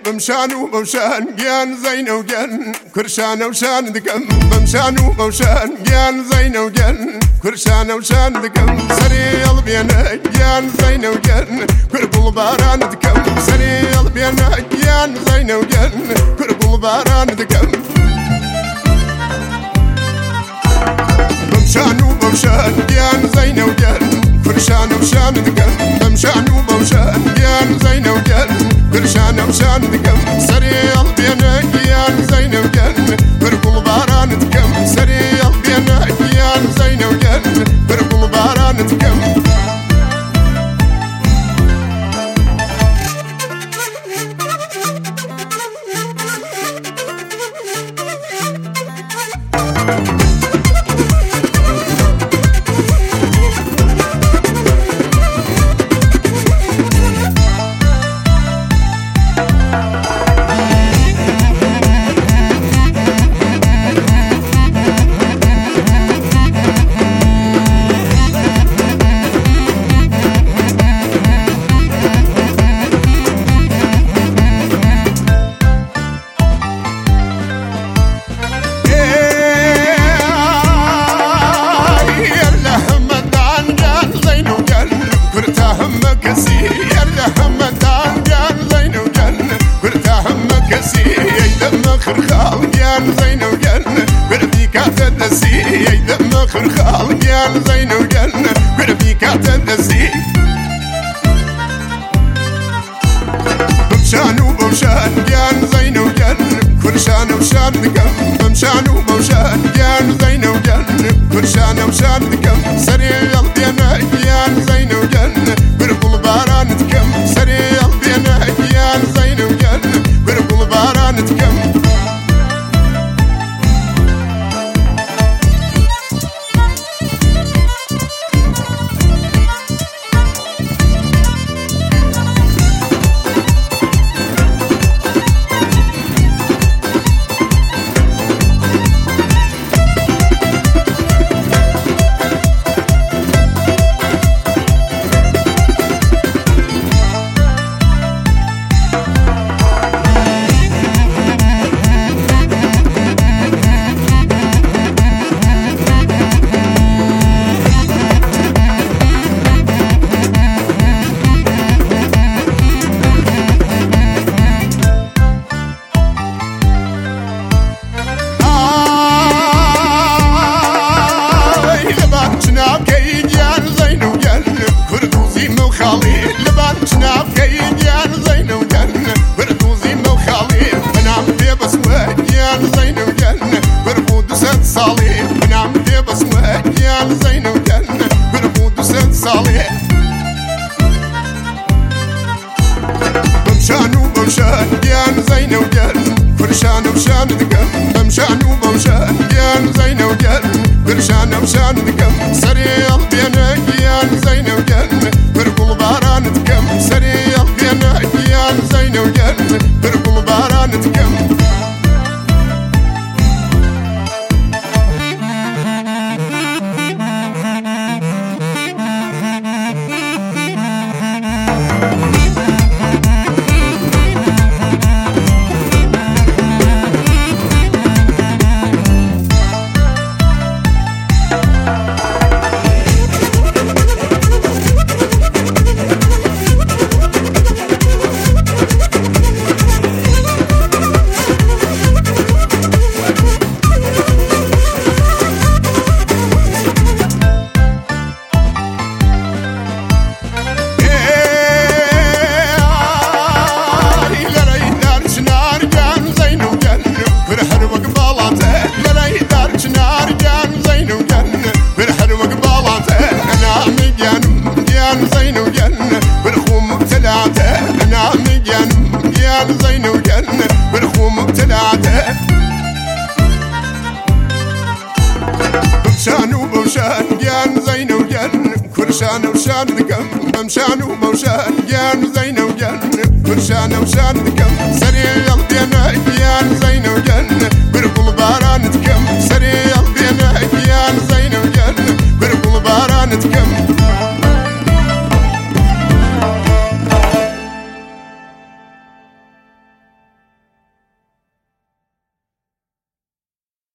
بمشان وبوشان جان زين وجن كرشان وشان دقم بمشان وبوشان جان زين وجن كرشان وشان دقم سريال بينا جان زين وجن كربل باران دقم سريال بينا جان زين وجن كربل باران دقم بمشان وبوشان جان زين وجن كرشان وشان دقم بمشان وبوشان جان زين وجن كرشان وشان دقم سريال بينا جان زين وجن كربل باران دقم سريال بينا جان زين وجن كربل باران دقم خرخال جان زين وجن قربي كاتدسي يدم خرخال جان زين وجن قربي كاتدسي بمشان وبوشان جان زين وجن كرشان وشان دقم بمشان وبوشان جان زين وجن كرشان وشان دقم سريال بينا جان زين وجن قرب الباران دقم سريال بينا جان زين وجن قرب الباران دقم بمشان وبوشان جان زين وجن كرشان وشان دقم بمشان وبوشان جان زين وجن كرشان وشان دقم سريال بينا جان زين وجن كربل باران دقم سريال بينا جان زين وجن كربل باران دقم زين وجن برخوم بتلعته بمشان وبوشان جان زين وجن كرشان وشان دقم بمشان وبوشان جان زين وجن كرشان وشان دقم سريال بينا